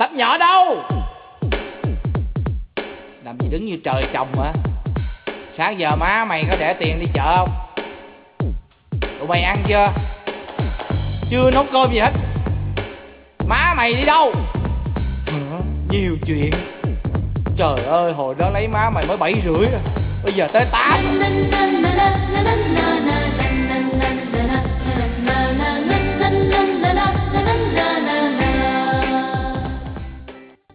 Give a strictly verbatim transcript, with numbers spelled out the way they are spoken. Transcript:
Thằng nhỏ đâu? Làm gì đứng như trời trồng hả? Sáng giờ má mày có để tiền đi chợ không? Tụi mày ăn chưa? Chưa nấu cơm gì hết. Má mày đi đâu? Hả? Nhiều chuyện. Trời ơi, hồi đó lấy má mày mới bảy rưỡi, bây giờ tới tám.